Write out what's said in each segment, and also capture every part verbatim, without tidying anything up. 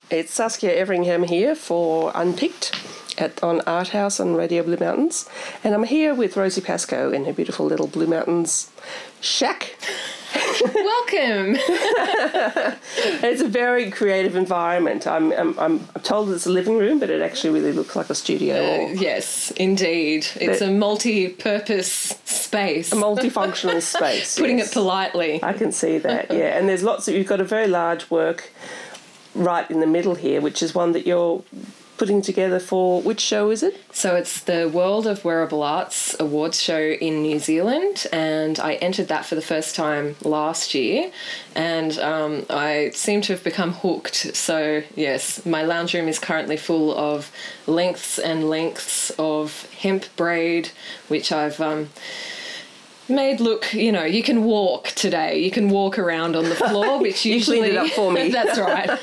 It's Saskia Everingham here for Unpicked at, on Art House on Radio Blue Mountains. And I'm here with Rosie Pascoe in her beautiful little Blue Mountains shack. Welcome. It's a very creative environment. I'm, I'm I'm told it's a living room, but it actually really looks like a studio. Uh, or yes, indeed. It's a multi-purpose space. a multifunctional space. Putting yes. it politely. I can see that, yeah. And there's lots of, you've got a very large work right in the middle here, which is one that you're putting together for, which show is it? So it's the World of Wearable Arts Awards show in New Zealand, and I entered that for the first time last year, and um, I seem to have become hooked. So yes, my lounge room is currently full of lengths and lengths of hemp braid, which I've um, made look, you know, you can walk today. You can walk around on the floor, which You usually... cleaned it up for me. That's right.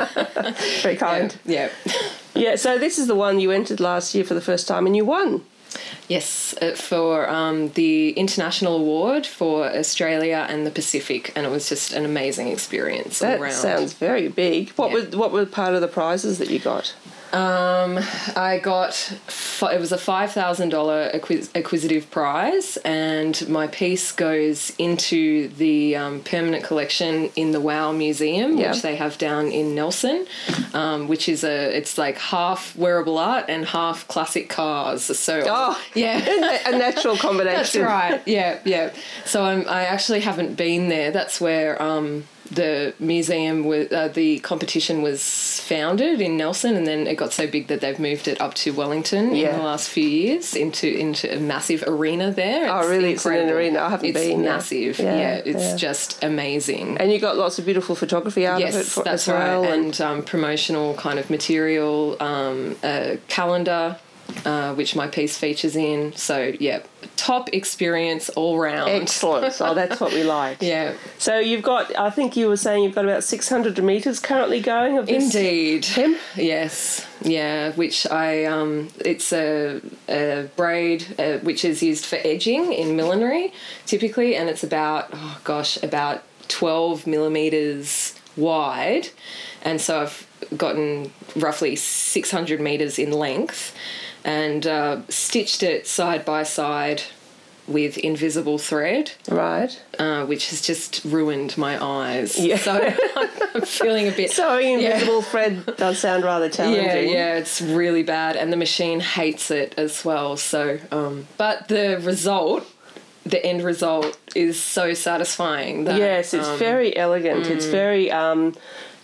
Very kind. Yeah. yeah. Yeah, so this is the one you entered last year for the first time and you won. Yes, uh, for um, the International Award for Australia and the Pacific, and it was just an amazing experience all That round. sounds very big. What Yeah. were what were part of the prizes that you got? Um, I got, fi- it was a five thousand dollars acquis- acquisitive prize, and my piece goes into the um, permanent collection in the WOW Museum, Yeah. which they have down in Nelson, um, which is a, it's like half wearable art and half classic cars. So, Oh, yeah. a natural combination. That's right. Yeah, yeah. So I'm, I actually haven't been there. That's where um, the museum, was, uh, the competition was founded in Nelson, and then it got so big that they've moved it up to Wellington Yeah. in the last few years into into a massive arena there. Oh, really? It's in an incredible. arena? I haven't it's been there. massive. Yeah, Yeah, it's yeah. just amazing. And you got lots of beautiful photography out Yes, of it for, that's as well. right. And um, promotional kind of material, um, a calendar, uh, which my piece features in. So, yeah, top experience all round. Excellent. So that's what we like. Yeah. So you've got, I think you were saying you've got about six hundred metres currently going of this Indeed. hemp? Yes. Yeah, which I, um, it's a, a braid uh, which is used for edging in millinery typically, and it's about, oh gosh, about twelve millimetres wide. And so I've gotten roughly six hundred metres in length, and uh, stitched it side by side with invisible thread, Right. uh, which has just ruined my eyes. Yeah. So I'm feeling a bit... Sorry, yeah. invisible thread does sound rather Yeah, challenging. yeah, it's really bad, and the machine hates it as well. So, um, but the result, the end result, is so satisfying. That, Yes, it's um, very elegant. It's very um,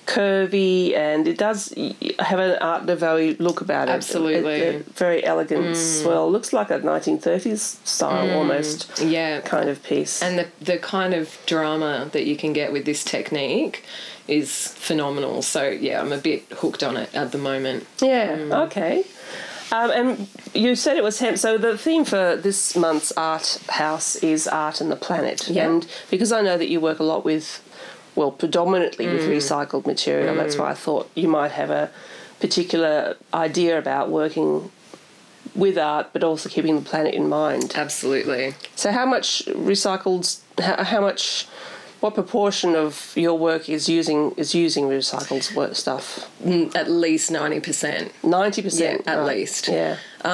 curvy, and it does have an Art Nouveau look about it. Absolutely. A, a very elegant swirl. Looks like a nineteen thirties style almost yeah, kind of piece. and the the kind of drama that you can get with this technique is phenomenal. So yeah, I'm a bit hooked on it at the moment. Yeah, okay. Um, and you said it was hemp. So the theme for this month's Art House is Art and the Planet. Yeah. And because I know that you work a lot with, well, predominantly with recycled material, that's why I thought you might have a particular idea about working with art but also keeping the planet in mind. Absolutely. So how much recycled, how, how much, what proportion of your work is using is using recycled work stuff? Mm, At least ninety percent. ninety percent? Yeah, at right. least. Yeah.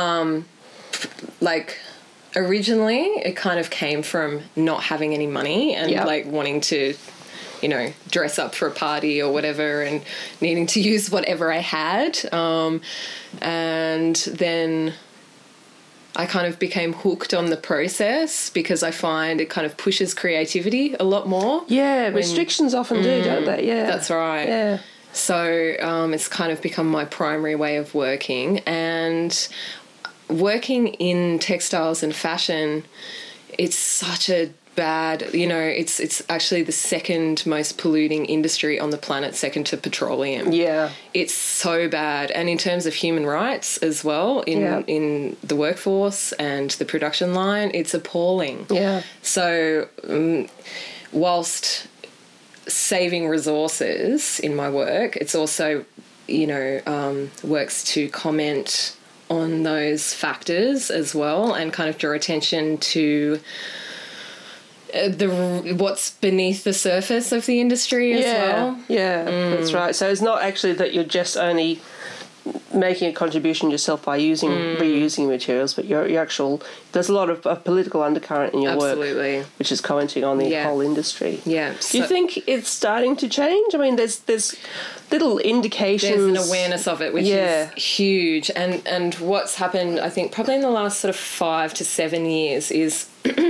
Like, originally it kind of came from not having any money and Yeah. like wanting to, you know, dress up for a party or whatever and needing to use whatever I had. Um, and then I kind of became hooked on the process because I find it kind of pushes creativity a lot more. Yeah, restrictions often do, don't they? Yeah. That's right. Yeah. So um, it's kind of become my primary way of working. And working in textiles and fashion, it's such a bad, you know, it's it's actually the second most polluting industry on the planet, second to petroleum. Yeah. It's so bad. And in terms of human rights as well, in, Yeah. in the workforce and the production line, it's appalling. Yeah. So um, whilst saving resources in my work, it's also, you know, um, works to comment on those factors as well and kind of draw attention to uh, the what's beneath the surface of the industry as yeah, well. Yeah, mm. That's right. So it's not actually that you're just only making a contribution yourself by using mm. reusing materials, but your your actual there's a lot of a political undercurrent in your Absolutely. work, which is commenting on the yeah. whole industry. Yeah. Do so you think it's starting to change? I mean, there's there's little indications. There's an awareness of it, which yeah. is huge. And and what's happened, I think, probably in the last sort of five to seven years is,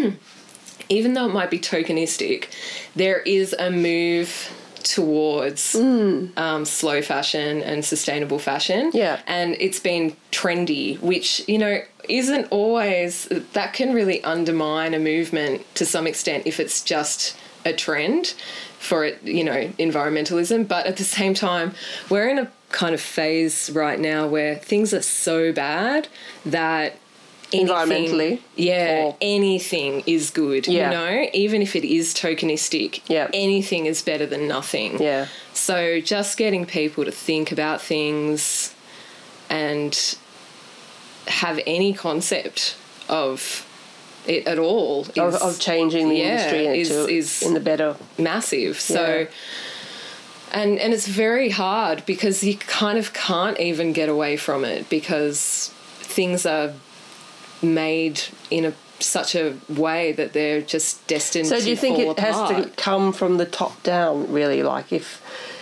even though it might be tokenistic, there is a move towards mm. um, slow fashion and sustainable fashion. Yeah. And it's been trendy, which, you know, isn't always, that can really undermine a movement to some extent if it's just a trend for it, you know, environmentalism. But at the same time, we're in a kind of phase right now where things are so bad that anything, environmentally, yeah, or, anything is good. Yeah. You know, even if it is tokenistic, yeah. anything is better than nothing. Yeah. So just getting people to think about things and have any concept of it at all is, of, of changing the yeah, industry is, into, is in the better, massive. So. Yeah. And and it's very hard because you kind of can't even get away from it because things are made in a such a way that they're just destined to fall apart. So do you think it has to come from the top down, really? Like if...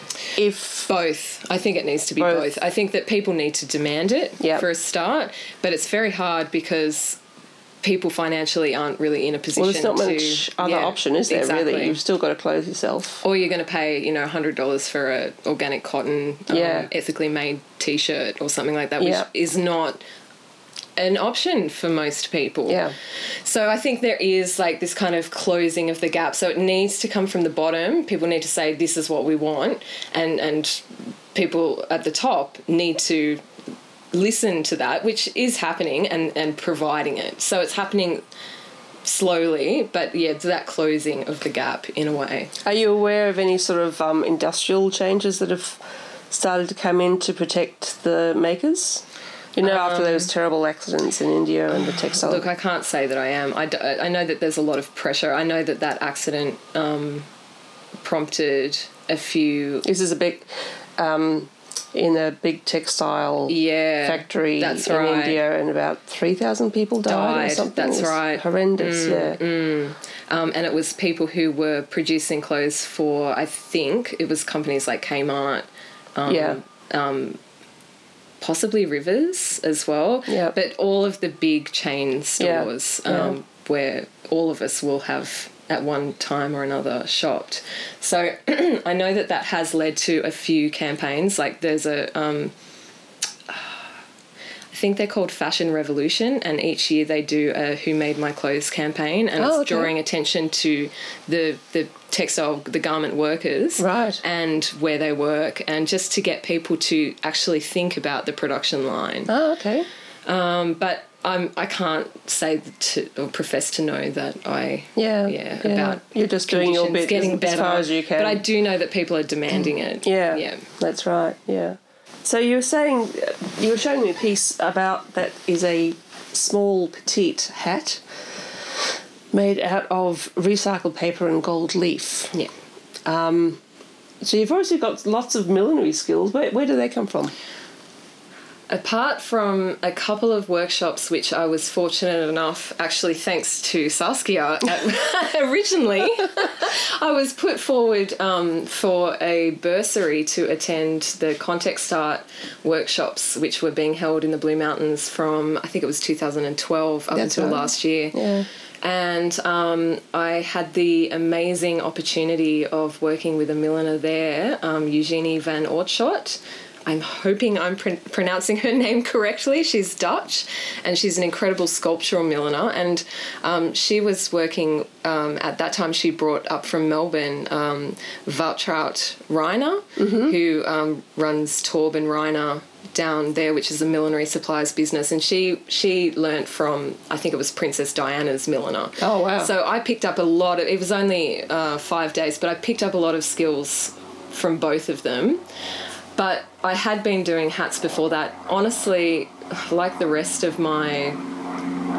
if both. I think it needs to be both. both. I think that people need to demand it yep. for a start, but it's very hard because people financially aren't really in a position to... Well, there's not much to, other yeah, option, is there, exactly. really? You've still got to clothe yourself. Or you're going to pay, you know, one hundred dollars for a organic cotton, um, yeah. ethically made T-shirt or something like that, which yeah. is not an option for most people. Yeah. So I think there is like this kind of closing of the gap. So it needs to come from the bottom. People need to say, this is what we want. And, and people at the top need to listen to that, which is happening, and, and providing it. So it's happening slowly, but yeah, it's that closing of the gap in a way. Are you aware of any sort of um, industrial changes that have started to come in to protect the makers? You know, um, after those terrible accidents in India and the textile... Look, I can't say that I am. I, d- I know that there's a lot of pressure. I know that that accident um, prompted a few... This is a big... Um, in a big textile yeah, factory that's in right. India, and about three thousand people died, died or something. That's right. Horrendous, mm, yeah. Mm. Um, and it was people who were producing clothes for, I think, it was companies like Kmart, um, yeah. um, possibly Rivers as well, yeah. but all of the big chain stores yeah. Um, yeah. where all of us will have at one time or another shopped. So I know that that has led to a few campaigns. Like there's a, um, I think they're called Fashion Revolution, and each year they do a Who Made My Clothes campaign, and oh, it's okay. drawing attention to the the textile, the garment workers, right, and where they work, and just to get people to actually think about the production line. Oh, okay. Um, but I'm, I can't say to, or profess to know that I, yeah, yeah, yeah. about you're just doing your bit getting as, better, as far as you can. But I do know that people are demanding it. Yeah, yeah, that's right. Yeah. So you were saying, you were showing me a piece about that is a small petite hat made out of recycled paper and gold leaf. Yeah. Um, so you've obviously got lots of millinery skills. Where, where do they come from? Apart from a couple of workshops which I was fortunate enough, actually thanks to Saskia, originally, I was put forward um, for a bursary to attend the Context Art workshops which were being held in the Blue Mountains from, I think it was two thousand twelve up That's until right. last year. Yeah. And um, I had the amazing opportunity of working with a milliner there, um, Eugenie van Oortschot. I'm hoping I'm pr- pronouncing her name correctly. She's Dutch, and she's an incredible sculptural milliner. And um, she was working, um, at that time she brought up from Melbourne um, Wouttraut Reiner, mm-hmm. who um, runs Torb and Reiner down there, which is a millinery supplies business. And she she learnt from, I think it was Princess Diana's milliner. Oh, wow. So I picked up a lot of, it was only uh, five days, but I picked up a lot of skills from both of them. But I had been doing hats before that. Honestly, like the rest of my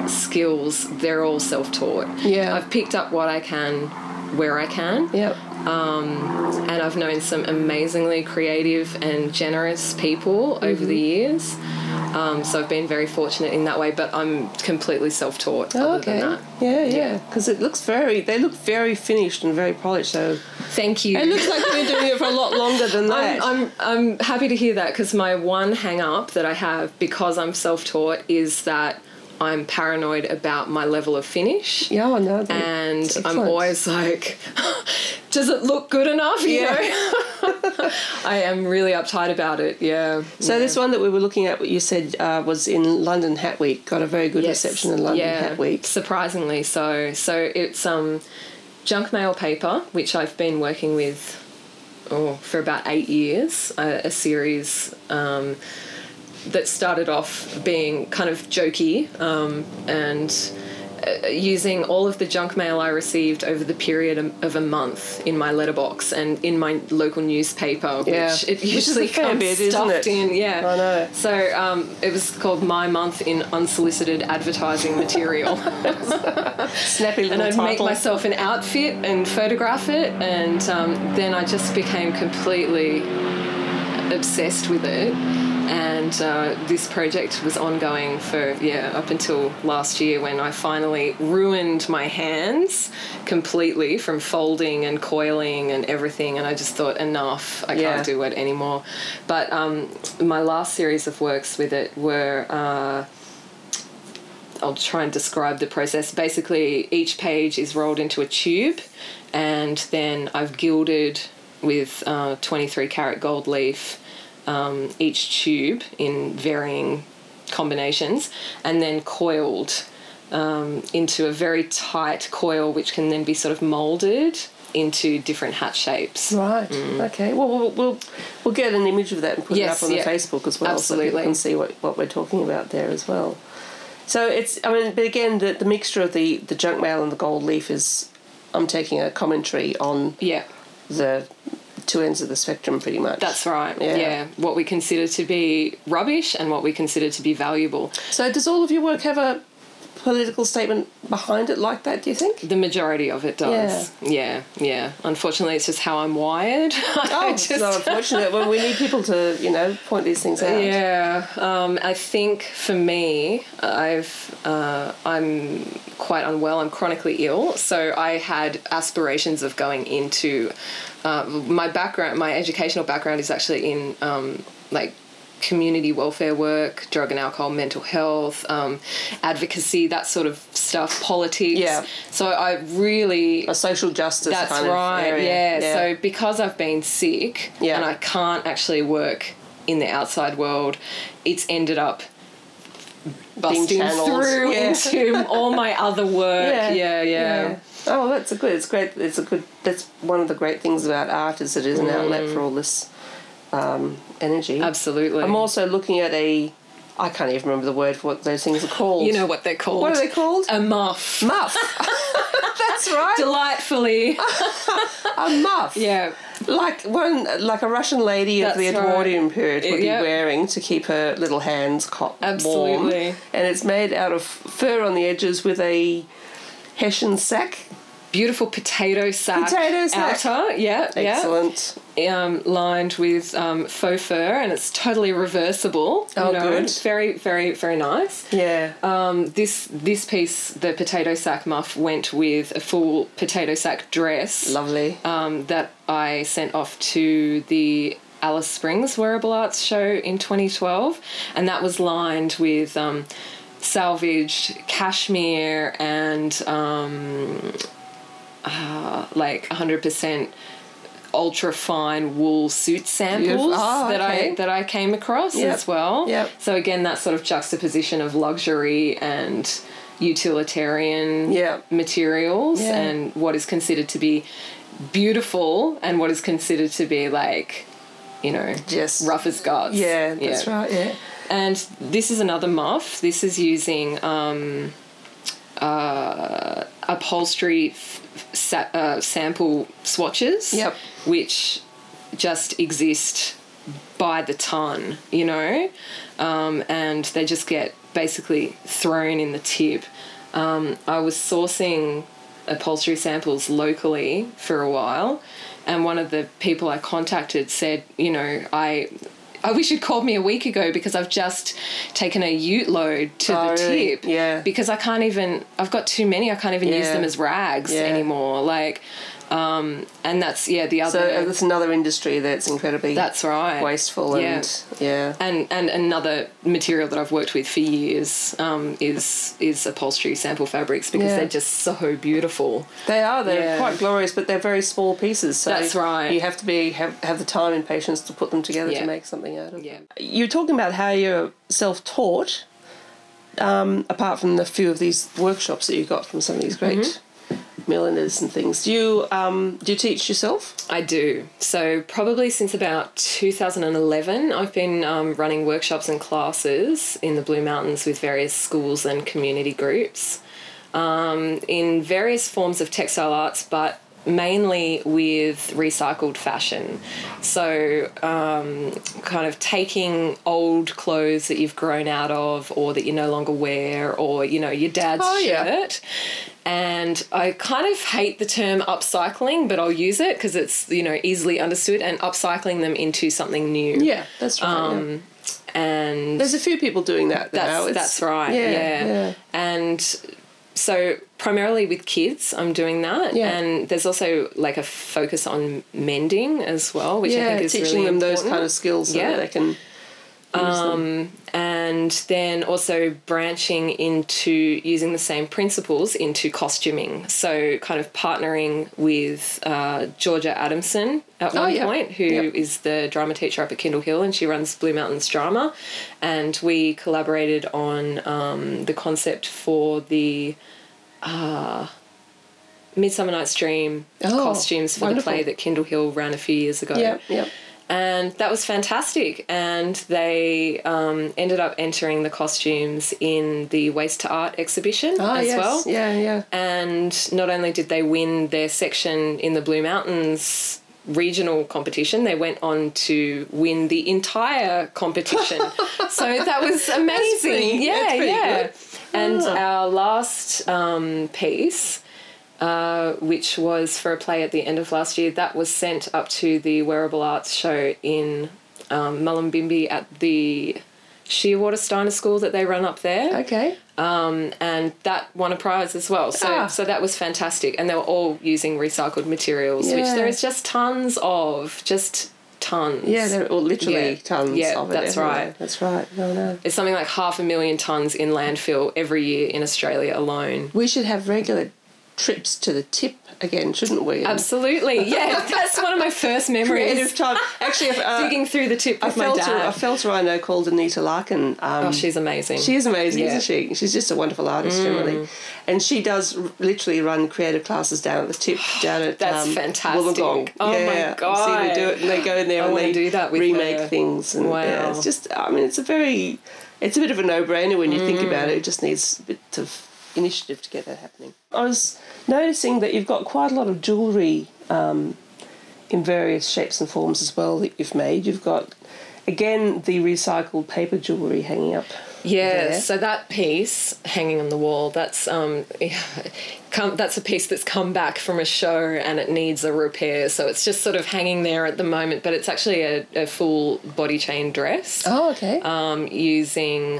skills, they're all self-taught. Yeah. I've picked up what I can where I can. Yep. Um, and I've known some amazingly creative and generous people over mm-hmm. the years. Um, so I've been very fortunate in that way, but I'm completely self-taught oh, other okay. than that. Yeah, yeah. Because yeah. it looks very, they look very finished and very polished. So thank you. It looks like you've been doing it for a lot longer than that. I'm, I'm, I'm happy to hear that, because my one hang-up that I have because I'm self-taught is that I'm paranoid about my level of finish. Yeah, I know. And I'm always like, does it look good enough? You yeah. know? I am really uptight about it, yeah. So yeah. this one that we were looking at, what you said uh, was in London Hat Week, got a very good yes. reception in London yeah, Hat Week. Surprisingly so. So it's um, junk mail paper, which I've been working with oh, for about eight years, a, a series um, that started off being kind of jokey um, and uh, using all of the junk mail I received over the period of a month in my letterbox and in my local newspaper, yeah. which it usually which comes bit, stuffed in. Yeah, I know. So um, it was called My Month in Unsolicited Advertising Material. Snappy little And I'd title. make myself an outfit and photograph it, and um, then I just became completely obsessed with it. And uh, this project was ongoing for, yeah, up until last year, when I finally ruined my hands completely from folding and coiling and everything, and I just thought, enough, I yeah. can't do it anymore. But um, my last series of works with it were... Uh, I'll try and describe the process. Basically, each page is rolled into a tube, and then I've gilded with uh, twenty-three karat gold leaf um, each tube in varying combinations, and then coiled um, into a very tight coil, which can then be sort of moulded into different hat shapes. Right. Mm. Okay. Well, we'll we'll we'll get an image of that and put yes, it up on yeah. the Facebook as well, Absolutely. so people can see what, what we're talking about there as well. So it's, I mean, but again, the, the mixture of the, the junk mail and the gold leaf is, I'm taking a commentary on yeah. the two ends of the spectrum pretty much. That's right, yeah. yeah. What we consider to be rubbish and what we consider to be valuable. So does all of your work have a political statement behind it like that, do you think? The majority of it does. Yeah, yeah. yeah. Unfortunately, it's just how I'm wired. Oh, just... it's not unfortunate. Well, we need people to, you know, point these things out. Yeah. Um, I think for me, I've uh, I'm quite unwell. I'm chronically ill, so I had aspirations of going into uh, my background. My educational background is actually in um, like. community welfare work, drug and alcohol, mental health, um, advocacy, that sort of stuff, politics. Yeah. So I really... A social justice that's kind right, of area. Yeah. yeah. So because I've been sick yeah. and I can't actually work in the outside world, it's ended up busting through yeah. into all my other work. Yeah, yeah. yeah. yeah. Oh, that's a good, it's great, it's a good, that's one of the great things about art is it is an mm. outlet for all this Um, energy. Absolutely. I'm also looking at a, I can't even remember the word for what those things are called. You know what they're called. What are they called? A muff. Muff. That's right. Delightfully. A muff. Yeah. Like one, like a Russian lady That's of the Edwardian right. period would it, yep. be wearing to keep her little hands hot, Absolutely. warm. And it's made out of fur on the edges with a Hessian sack. Beautiful potato sack. Potato sack. Outer, yeah. Excellent. Yeah. Um, lined with um, faux fur, and it's totally reversible. Oh, you know, good. It's very, very, very nice. Yeah. Um, this this piece, the potato sack muff, went with a full potato sack dress. Lovely. Um, that I sent off to the Alice Springs Wearable Arts show in twenty twelve, and that was lined with um, salvaged cashmere and um, uh, like one hundred percent ultra fine wool suit samples oh, that okay. I that I came across yep. as well. Yep. So again, that sort of juxtaposition of luxury and utilitarian yep. materials yeah. and what is considered to be beautiful and what is considered to be like, you know, just rough as guts. Yeah, that's yeah. right. Yeah. And this is another muff. This is using um, uh, upholstery f- sa- uh, sample swatches, yep. which just exist by the ton, you know, um, and they just get basically thrown in the tip. Um, I was sourcing upholstery samples locally for a while, and one of the people I contacted said, you know, I... I wish you'd called me a week ago because I've just taken a ute load to oh, the really? tip. Yeah. Because I can't even, I've got too many, I can't even yeah. use them as rags yeah. anymore. Like, um, and that's, yeah, the other... So uh, that's another industry that's incredibly that's right. wasteful yeah. and, yeah. And and another material that I've worked with for years um, is is upholstery sample fabrics because yeah. they're just so beautiful. They are, they're yeah. quite glorious, but they're very small pieces. So that's right. You have to be have, have the time and patience to put them together yeah. to make something out of yeah. them. You're talking about how you're self-taught, um, apart from the few of these workshops that you got from some of these great... Mm-hmm. milliners and things. Do you um, do you teach yourself? I do. So probably since about two thousand eleven, I've been um, running workshops and classes in the Blue Mountains with various schools and community groups um, in various forms of textile arts, but mainly with recycled fashion. So um, kind of taking old clothes that you've grown out of or that you no longer wear, or, you know, your dad's oh, shirt. Yeah. And I kind of hate the term upcycling, but I'll use it because it's, you know, easily understood, and upcycling them into something new. Yeah, that's right. Um, yeah. And there's a few people doing that now. That's, it's, that's right, yeah, yeah. yeah. And so primarily with kids, I'm doing that. Yeah. And there's also like a focus on mending as well, which yeah, I think is teaching really them important. those kind of skills so yeah. that they can use um, them. And then also branching into using the same principles into costuming. So kind of partnering with uh, Georgia Adamson at Oh, one yeah. point, who Yep. is the drama teacher up at Kindle Hill, and she runs Blue Mountains Drama. And we collaborated on um, the concept for the uh, Midsummer Night's Dream Oh, costumes for wonderful. the play that Kindle Hill ran a few years ago. Yeah, yeah. And that was fantastic. And they um, ended up entering the costumes in the Waste to Art exhibition Oh, as yes. well. Yeah, yeah. And not only did they win their section in the Blue Mountains regional competition, they went on to win the entire competition. So that was amazing. That's pretty, yeah, that's pretty yeah. good. And Oh. our last um, piece, uh, which was for a play at the end of last year, that was sent up to the Wearable Arts show in um, Mullumbimby at the Shearwater Steiner School that they run up there. Okay. Um, and that won a prize as well. So Ah. so that was fantastic. And they were all using recycled materials, which Yeah. there is just tons of, just tons. Yeah, there are literally Yeah. tons Yeah, of it. that's everywhere. right. That's right. No, no. It's something like half a million tons in landfill every year in Australia alone. We should have regular trips to the tip again, shouldn't we? And Absolutely, yeah. That's one of my first memories. creative time. Actually, uh, Digging through the tip a with my felter, dad. a felter I know called Anita Larkin. Um, Oh, she's amazing. She is amazing, Yeah. isn't she? She's just a wonderful artist, Mm. generally. And she does r- literally run creative classes down at the tip, down at That's um, fantastic. Wollongong. Oh, my yeah, God. See, they do it, and they go in there I and wanna they do that with remake her. things. And, Wow. yeah, it's just, I mean, it's a very, it's a bit of a no-brainer when you think Mm. about it. It just needs a bit of initiative to get that happening. I was noticing that you've got quite a lot of jewellery um, in various shapes and forms as well that you've made. You've got, again, the recycled paper jewellery hanging up. Yeah, there. so that piece hanging on the wall, that's um, come, that's a piece that's come back from a show and it needs a repair. So it's just sort of hanging there at the moment, but it's actually a, a full body chain dress. Oh, okay. Um, using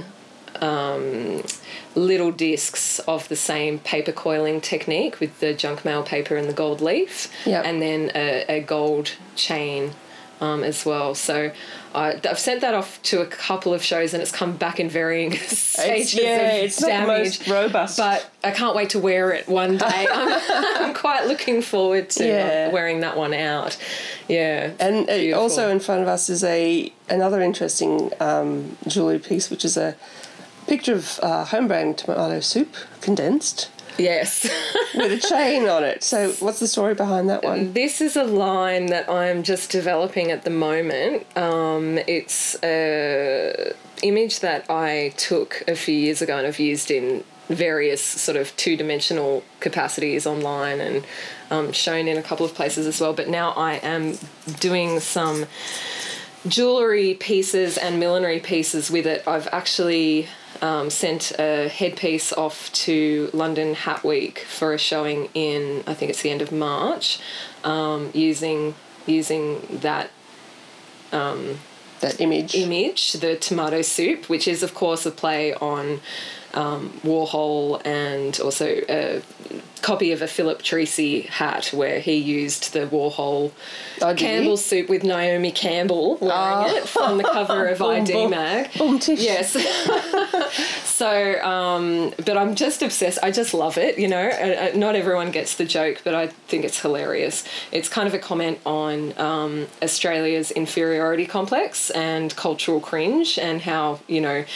um, little discs of the same paper coiling technique with the junk mail paper and the gold leaf, Yep. and then a, a gold chain um, as well. So I, I've sent that off to a couple of shows and it's come back in varying stages yeah, of it's not the damage. most robust. But I can't wait to wear it one day. I'm, I'm quite looking forward to Yeah. uh, wearing that one out. Yeah. And uh, beautiful. also in front of us is a another interesting um, jewellery piece, which is a picture of uh, home brand tomato soup, condensed, Yes. with a chain on it. So what's the story behind that one? This is a line that I'm just developing at the moment. Um, it's a image that I took a few years ago and I've used in various sort of two-dimensional capacities online and um, shown in a couple of places as well. But now I am doing some jewellery pieces and millinery pieces with it. I've actually um, sent a headpiece off to London Hat Week for a showing in, I think it's the end of March, um, using using that um, that image. image, the tomato soup, which is of course a play on um, Warhol, and also a copy of a Philip Treacy hat where he used the Warhol oh, Campbell soup with Naomi Campbell wearing oh. it from the cover of I D Mag. Boom tish. Yes. So, um, but I'm just obsessed. I just love it, you know. Uh, uh, not everyone gets the joke, but I think it's hilarious. It's kind of a comment on um, Australia's inferiority complex and cultural cringe, and how, you know,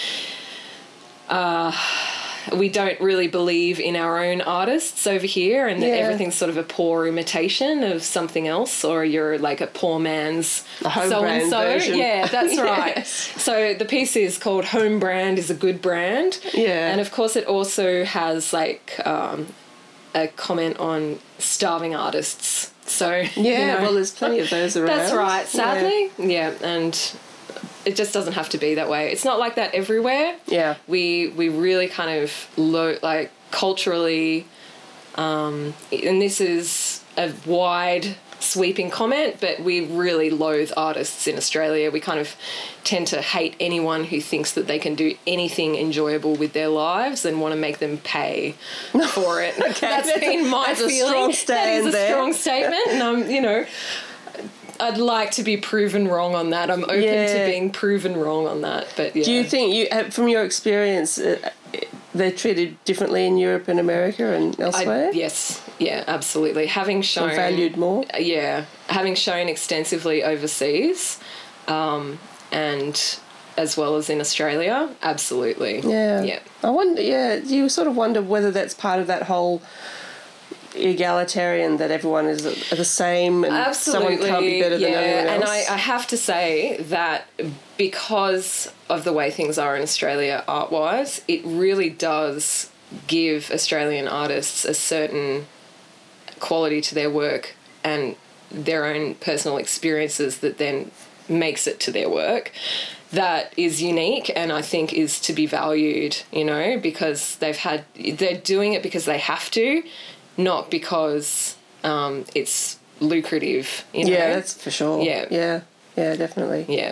uh, we don't really believe in our own artists over here, and that yeah. everything's sort of a poor imitation of something else, or you're like a poor man's so-and-so. Yeah, that's yes. right. So the piece is called Home Brand is a Good Brand. Yeah. And of course it also has like um, a comment on starving artists. So, Yeah, you know, well, there's plenty of those around. that's right, sadly. Yeah, yeah, and it just doesn't have to be that way. It's not like that everywhere. Yeah. We we really kind of lo- like culturally, um, and this is a wide sweeping comment, but we really loathe artists in Australia. We kind of tend to hate anyone who thinks that they can do anything enjoyable with their lives and want to make them pay for it. Okay, that's, that's been my that's feeling. A strong stand that is a there. strong statement, and I'm, you know, I'd like to be proven wrong on that. I'm open Yeah. to being proven wrong on that. But yeah. Do you think you, uh, from your experience, uh, they're treated differently in Europe and America and elsewhere? I, yes, yeah, absolutely. Having shown or valued more. Yeah, having shown extensively overseas, um, and as well as in Australia, absolutely. Yeah. Yeah. I wonder. Yeah, you sort of wonder whether that's part of that whole egalitarian, that everyone is the same and Absolutely, someone can't be better yeah. than anyone else. And I, I have to say that because of the way things are in Australia art-wise, it really does give Australian artists a certain quality to their work and their own personal experiences that then makes it to their work that is unique, and I think is to be valued, you know, because they've had, they're doing it because they have to, not because um, it's lucrative, you know? Yeah, that's for sure. Yeah. Yeah, yeah, definitely. Yeah.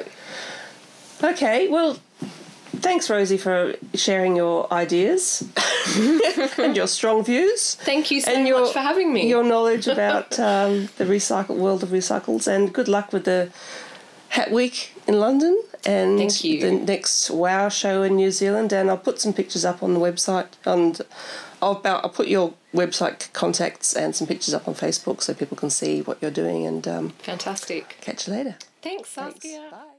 Okay, well, thanks, Rosie, for sharing your ideas and your strong views. Thank you so and your, much for having me. Your knowledge about um, the recycle world of recycles, and good luck with the Hat Week in London and Thank you. the next WOW show in New Zealand. And I'll put some pictures up on the website, and I'll, I'll put your website contacts and some pictures up on Facebook so people can see what you're doing. And um, Fantastic. catch you later. Thanks, Saskia. Thanks. Bye.